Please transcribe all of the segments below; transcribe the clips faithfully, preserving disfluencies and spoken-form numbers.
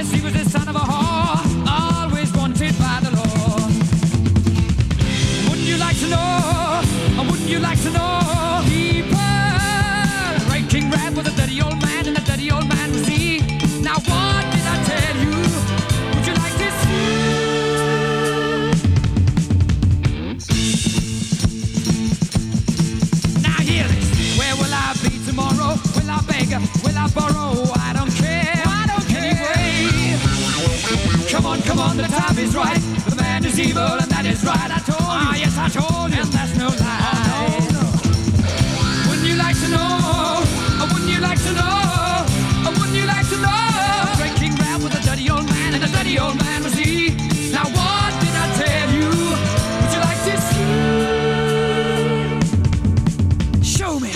Yes, he was the son of a whore, always wanted by the law. Wouldn't you like to know? Or wouldn't you like to know? People, Ray King Rab was a dirty old man, and a dirty old man was he. Now what did I tell you? Would you like to see? Now hear this. Where will I be tomorrow? Will I beg? Will I borrow? I don't care. I don't care. Anyway, come on, come on, the time is right. The man is evil, and that is right. I told you. Ah, yes, I told you, and that's no lie. Oh, no, no. Wouldn't you like to know? Or wouldn't you like to know? Or wouldn't you like to know? Great King Rab was a dirty old man, and a dirty old man was he. Now what did I tell you? Would you like to see? Show me.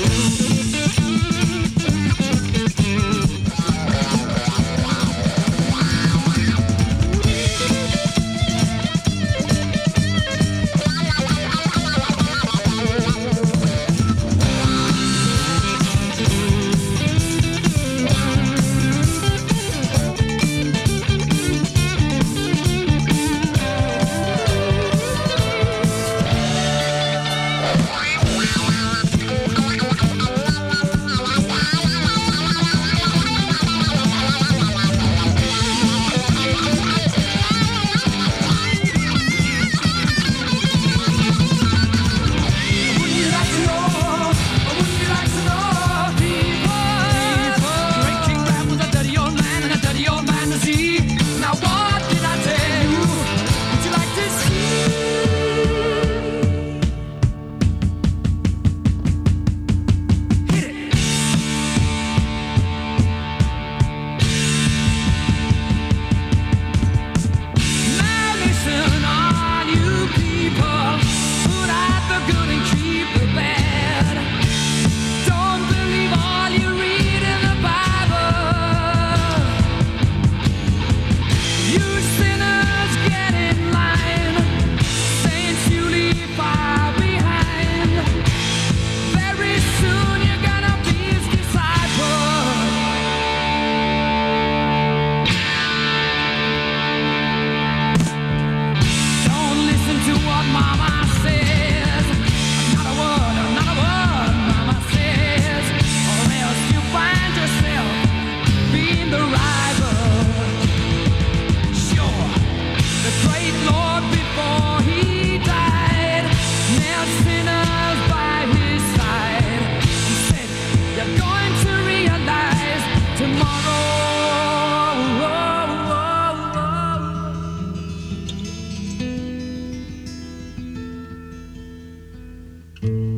Tomorrow.